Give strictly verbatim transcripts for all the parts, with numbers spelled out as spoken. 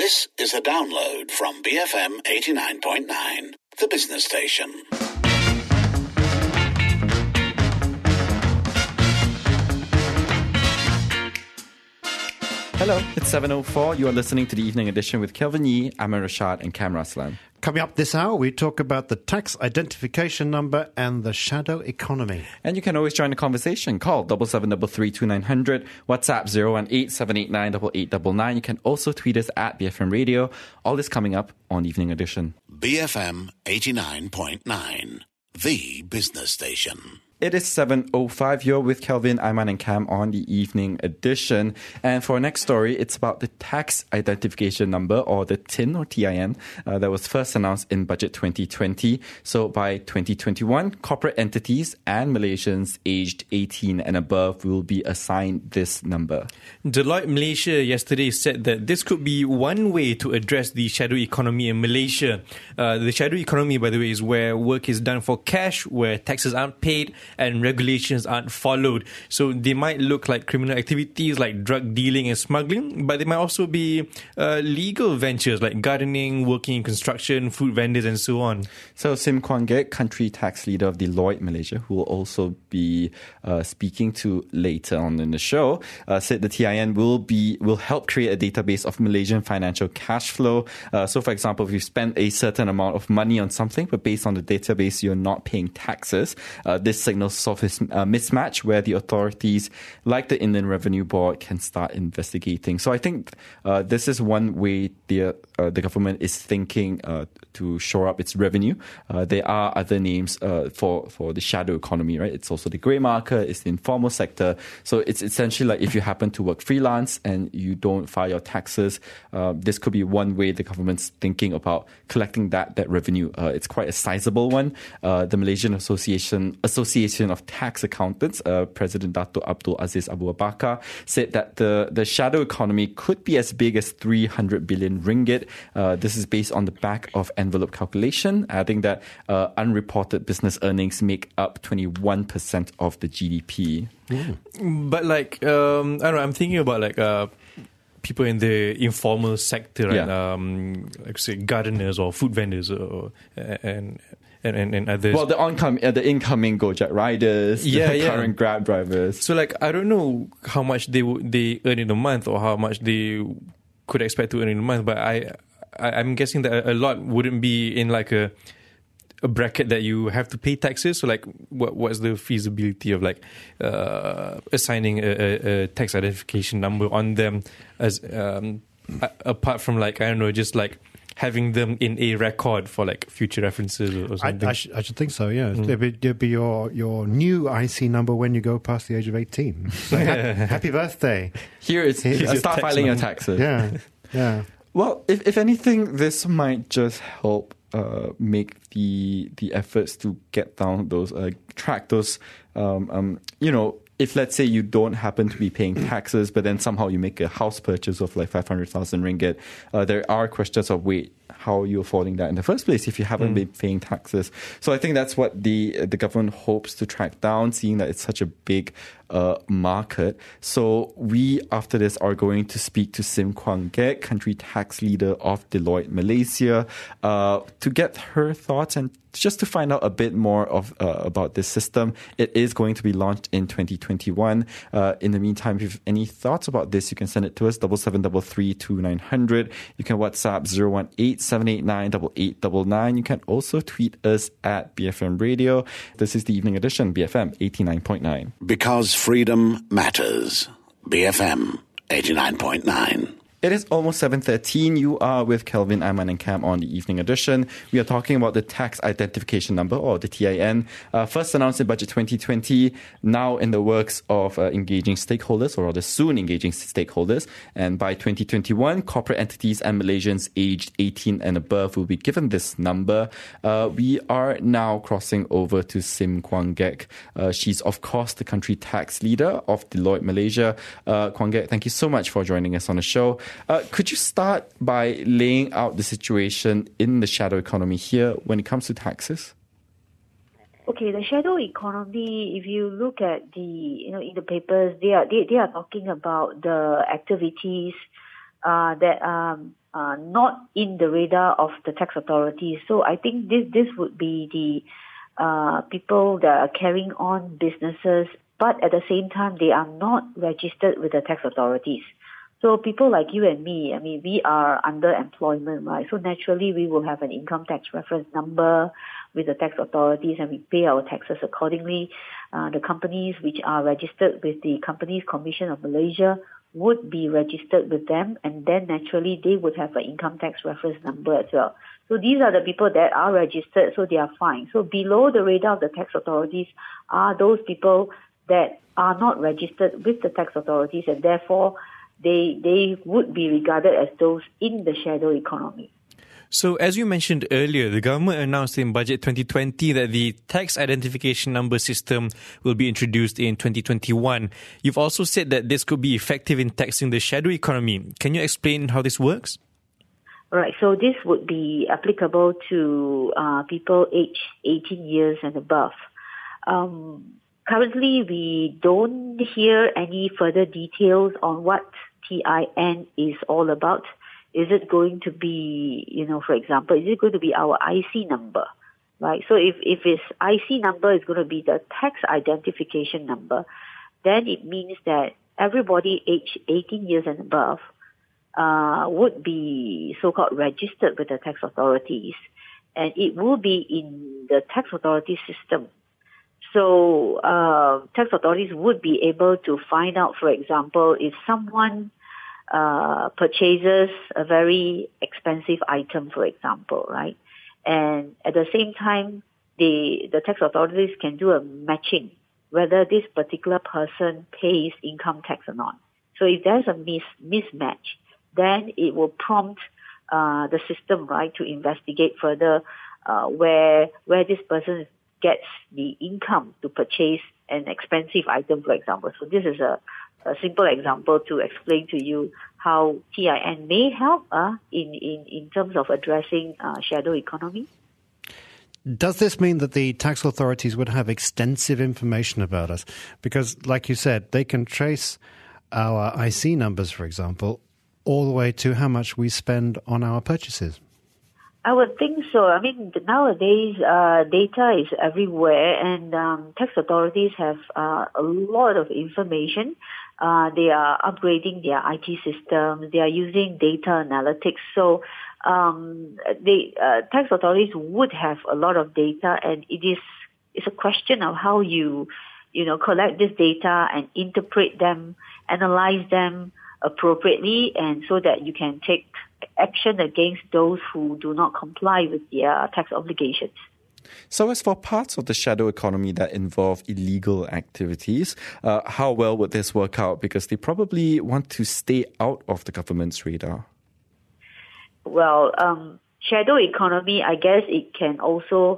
This is a download from B F M eighty-nine point nine, the business station. Hello, it's seven oh four. You are listening to the Evening Edition with Kelvin Yee, Aman Rashad and Cam Raslan. Coming up this hour, we talk about the tax identification number and the shadow economy. And you can always join the conversation. Call seven seven three three two nine hundred, WhatsApp zero one eight seven eight nine eight eight nine nine. You can also tweet us at B F M Radio. All this coming up on Evening Edition. B F M eighty-nine point nine, the business station. It is seven oh five. You're with Kelvin, Aiman and Cam on the Evening Edition. And for our next story, it's about the tax identification number, or the T I N or T I N, uh, that was first announced in Budget twenty twenty. So by twenty twenty-one, corporate entities and Malaysians aged eighteen and above will be assigned this number. Deloitte Malaysia yesterday said that this could be one way to address the shadow economy in Malaysia. Uh, the shadow economy, by the way, is where work is done for cash, where taxes aren't paid, and regulations aren't followed. So they might look like criminal activities like drug dealing and smuggling, but they might also be uh, legal ventures like gardening, working in construction, food vendors and so on. So Sim Kuan Gek, country tax leader of Deloitte Malaysia, who will also be uh, speaking to later on in the show, uh, said the T I N will be will help create a database of Malaysian financial cash flow. Uh, so for example, if you spend a certain amount of money on something, but based on the database you're not paying taxes, uh, this signals solve this uh, mismatch where the authorities like the Inland Revenue Board can start investigating. So I think uh, this is one way the uh, the government is thinking uh, to shore up its revenue. Uh, there are other names uh, for, for the shadow economy, right? It's also the grey market, it's the informal sector. So it's essentially like if you happen to work freelance and you don't file your taxes, uh, this could be one way the government's thinking about collecting that that revenue. Uh, it's quite a sizable one. Uh, the Malaysian Association Association of Tax Accountants, uh, President Dato' Abdul Aziz Abu Bakar, said that the, the shadow economy could be as big as three hundred billion ringgit. Uh, this is based on the back of envelope calculation, adding that uh, unreported business earnings make up twenty-one percent of the G D P. Mm. But like, um, I don't know, I'm thinking about like uh, people in the informal sector, right? Yeah. Um, like say gardeners or food vendors or, and And, and, and others. Well, the oncoming, uh, the incoming Gojek riders, yeah, the yeah. current Grab drivers. So, like, I don't know how much they w- they earn in a month or how much they could expect to earn in a month, but I, I I'm guessing that a lot wouldn't be in like a a bracket that you have to pay taxes. So, like, what what's the feasibility of like uh, assigning a, a, a tax identification number on them as um, a, apart from like I don't know, just like having them in a record for like future references or, or something. I, I, sh- I should think so, yeah. Mm. It'd, be, it'd be your, your new I C number when you go past the age of eighteen. So, ha- happy birthday. Here it's Here's uh, your start tax filing your money. taxes. Yeah, yeah. Well, if, if anything, this might just help uh, make the the efforts to get down those, uh, track those, um, um, you know, if let's say you don't happen to be paying taxes, but then somehow you make a house purchase of like five hundred thousand ringgit, uh, there are questions of, wait, how are you affording that in the first place if you haven't mm. been paying taxes? So I think that's what the the government hopes to track down, seeing that it's such a big uh, market. So we, after this, are going to speak to Sim Kuan Gek, country tax leader of Deloitte Malaysia, uh, to get her thoughts and just to find out a bit more of uh, about this system. It is going to be launched in twenty twenty-one. Uh, in the meantime, if you have any thoughts about this, you can send it to us, seven seven three three two nine hundred. You can WhatsApp zero one eight seven eight nine eight eight nine nine. You can also tweet us at B F M Radio. This is the Evening Edition, B F M eighty-nine point nine. Because freedom matters. B F M eighty-nine point nine. It is almost seven thirteen. You are with Kelvin, Aiman and Cam on the Evening Edition. We are talking about the tax identification number, or the T I N. Uh, first announced in Budget twenty twenty, now in the works of uh, engaging stakeholders, or rather soon engaging stakeholders. And by twenty twenty-one, corporate entities and Malaysians aged eighteen and above will be given this number. Uh, we are now crossing over to Sim Kuan Gek. Uh, she's, of course, the country tax leader of Deloitte Malaysia. Uh, Kuan Gek, thank you so much for joining us on the show. Uh, could you start by laying out the situation in the shadow economy here when it comes to taxes? Okay, the shadow economy, if you look at the, you know, in the papers, they are they, they are talking about the activities uh, that um, uh, not in the radar of the tax authorities. So I think this this would be the uh, people that are carrying on businesses, but at the same time they are not registered with the tax authorities. So people like you and me, I mean, we are under employment, right? So naturally we will have an income tax reference number with the tax authorities and we pay our taxes accordingly. Uh, the companies which are registered with the Companies Commission of Malaysia would be registered with them, and then naturally they would have an income tax reference number as well. So these are the people that are registered, so they are fine. So below the radar of the tax authorities are those people that are not registered with the tax authorities, and therefore they they would be regarded as those in the shadow economy. So, as you mentioned earlier, the government announced in Budget twenty twenty that the tax identification number system will be introduced in twenty twenty-one. You've also said that this could be effective in taxing the shadow economy. Can you explain how this works? Right. So this would be applicable to uh, people aged eighteen years and above. Um, currently, we don't hear any further details on what T I N is all about. Is it going to be, you know, for example, is it going to be our I C number, right? So if, if its I C number is going to be the tax identification number, then it means that everybody aged eighteen years and above uh, would be so-called registered with the tax authorities, and it will be in the tax authority system. So uh, tax authorities would be able to find out, for example, if someone Uh, purchases a very expensive item, for example, right? And at the same time, the the tax authorities can do a matching whether this particular person pays income tax or not. So if there's a mis mismatch, then it will prompt uh, the system, right, to investigate further uh, where where this person gets the income to purchase an expensive item, for example. So this is a A simple example to explain to you how T I N may help uh, in, in, in terms of addressing uh, shadow economy. Does this mean that the tax authorities would have extensive information about us? Because, like you said, they can trace our I C numbers, for example, all the way to how much we spend on our purchases. I would think so. I mean, nowadays, uh, data is everywhere, and um, tax authorities have uh, a lot of information. Uh, they are upgrading their I T systems. They are using data analytics. So, um, they, uh, tax authorities would have a lot of data, and it is, it's a question of how you, you know, collect this data and interpret them, analyze them appropriately, and so that you can take action against those who do not comply with their tax obligations. So as for parts of the shadow economy that involve illegal activities, uh, how well would this work out? Because they probably want to stay out of the government's radar. Well, um, shadow economy, I guess it can also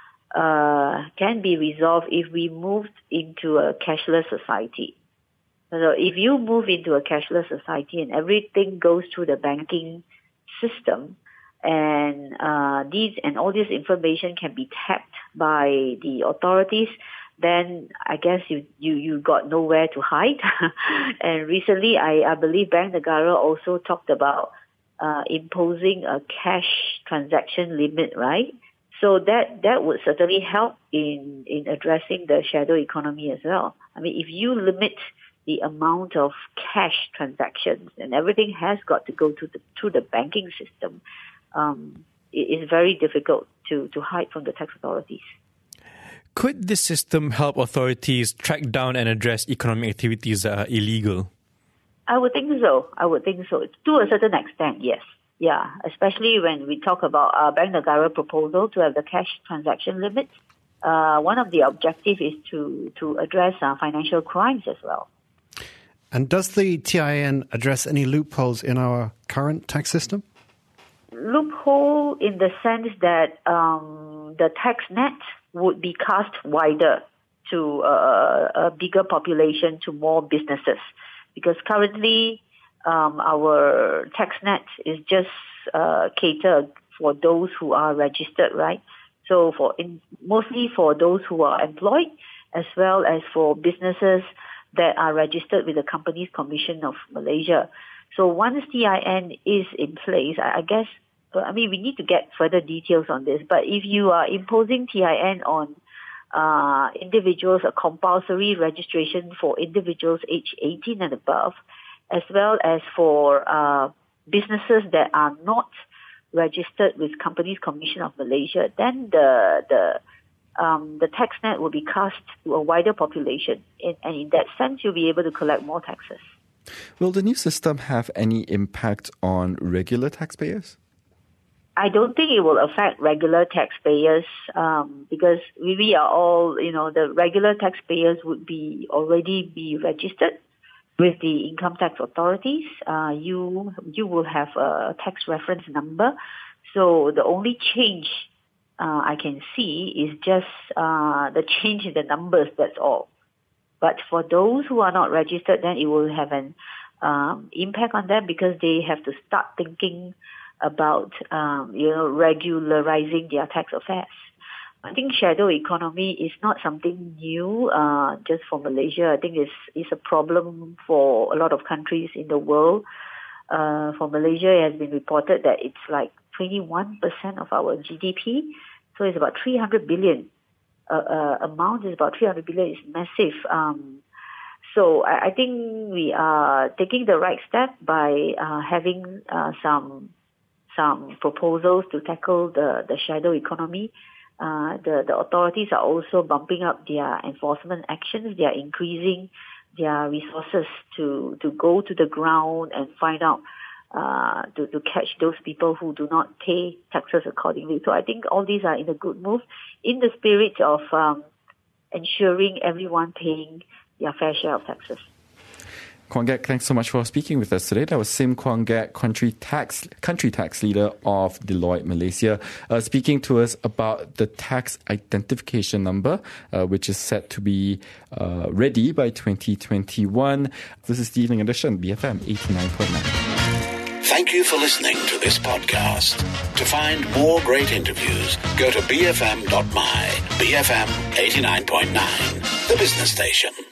uh, can be resolved if we moved into a cashless society. So if you move into a cashless society and everything goes through the banking system, and uh, these and all this information can be tapped by the authorities, then I guess you you, you got nowhere to hide. And recently, I, I believe Bank Negara also talked about uh, imposing a cash transaction limit, right? So that, that would certainly help in, in addressing the shadow economy as well. I mean, if you limit the amount of cash transactions and everything has got to go to the, through the banking system, um, it is very difficult to, to hide from the tax authorities. Could this system help authorities track down and address economic activities that are illegal? I would think so. I would think so. To a certain extent, yes. Yeah, especially when we talk about our Bank Negara proposal to have the cash transaction limit. Uh, one of the objectives is to, to address uh, financial crimes as well. And does the T I N address any loopholes in our current tax system? Loophole in the sense that um, the tax net would be cast wider to uh, a bigger population, to more businesses. Because currently, um, our tax net is just uh, catered for those who are registered, right? So for in, mostly for those who are employed, as well as for businesses that are registered with the Companies Commission of Malaysia. So once T I N is in place, I, I guess, I mean, we need to get further details on this. But if you are imposing T I N on uh, individuals, a compulsory registration for individuals aged eighteen and above, as well as for uh, businesses that are not registered with Companies Commission of Malaysia, then the the um, the tax net will be cast to a wider population, in, and in that sense, you'll be able to collect more taxes. Will the new system have any impact on regular taxpayers? I don't think it will affect regular taxpayers um, because we, we are all, you know, the regular taxpayers would be already be registered with the income tax authorities. Uh, you you will have a tax reference number. So the only change uh, I can see is just uh, the change in the numbers, that's all. But for those who are not registered, then it will have an um, impact on them because they have to start thinking about, um, you know, regularizing their tax affairs. I think shadow economy is not something new uh, just for Malaysia. I think it's, it's a problem for a lot of countries in the world. Uh, for Malaysia, it has been reported that it's like twenty-one percent of our G D P. So it's about three hundred billion. Uh, uh, amount is about three hundred billion. It's massive. Um, so I, I think we are taking the right step by uh, having uh, some some proposals to tackle the, the shadow economy. Uh, the, the authorities are also bumping up their enforcement actions. They are increasing their resources to, to go to the ground and find out, uh, to, to catch those people who do not pay taxes accordingly. So I think all these are in a good move in the spirit of um, ensuring everyone paying their fair share of taxes. Kwang Gek, thanks so much for speaking with us today. That was Sim Kwang Gek, country tax country tax leader of Deloitte Malaysia, uh, speaking to us about the tax identification number, uh, which is set to be uh, ready by twenty twenty-one. This is the Evening Edition, B F M eighty-nine point nine. Thank you for listening to this podcast. To find more great interviews, go to b f m dot my. B F M eighty-nine point nine, the business station.